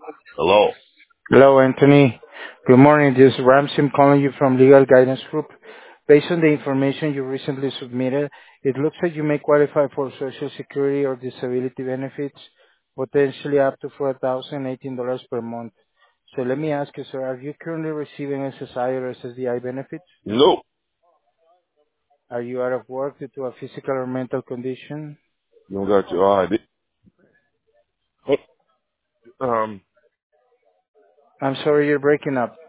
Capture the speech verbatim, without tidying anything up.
Hello. Hello, Anthony. Good morning. This is Ramsey. I'm calling you from Legal Guidance Group. Based on the information you recently submitted, it looks like you may qualify for Social Security or disability benefits, potentially up to four thousand eighteen dollars per month. So let me ask you, sir, are you currently receiving S S I or S S D I benefits? Nope. Are you out of work due to a physical or mental condition? You don't got your I D. Um, I'm sorry, you're breaking up.